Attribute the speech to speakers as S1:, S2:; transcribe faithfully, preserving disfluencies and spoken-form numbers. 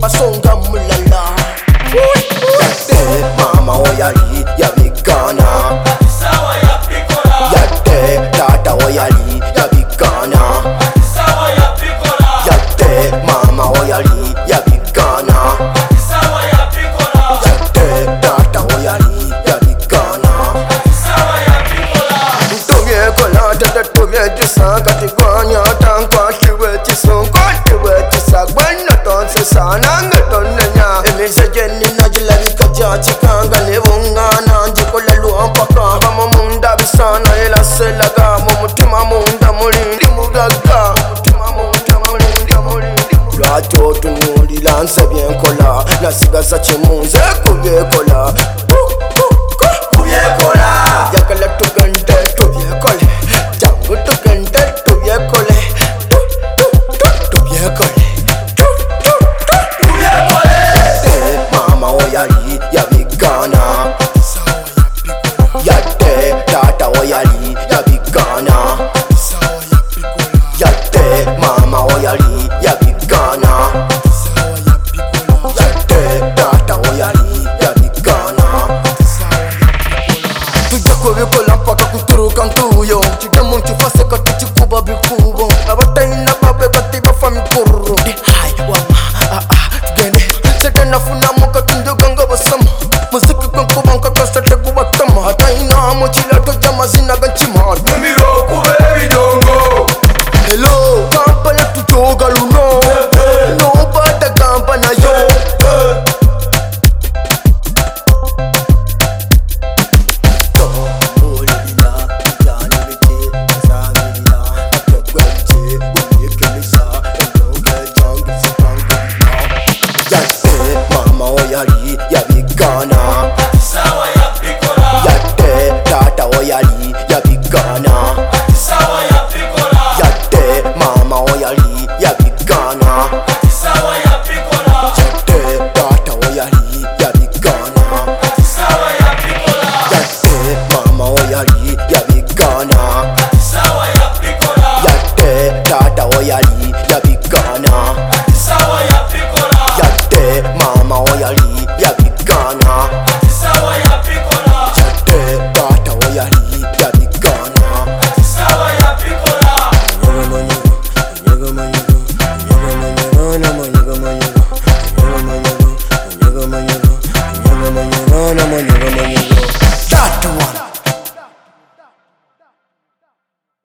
S1: basonga mulala. Yate mama oyali yabikana, yate tata oyali yabikana, yate mama oyali yabikana, yate tata oyali yabikana. Tonye kola tata tonye tisa katigwanya tankwa kiwe tisonko kiwe tisa gwena tonse sana ngetonenya emise jeni najila vikaja chikanga levungana njikola luampaka kama munda bisana ela selaga mumutima munda mulindi mugaga mutima munda mulindi mulindi lwacho tunulila nsebyenkola nasigaza chimunze kubyekola kubyekola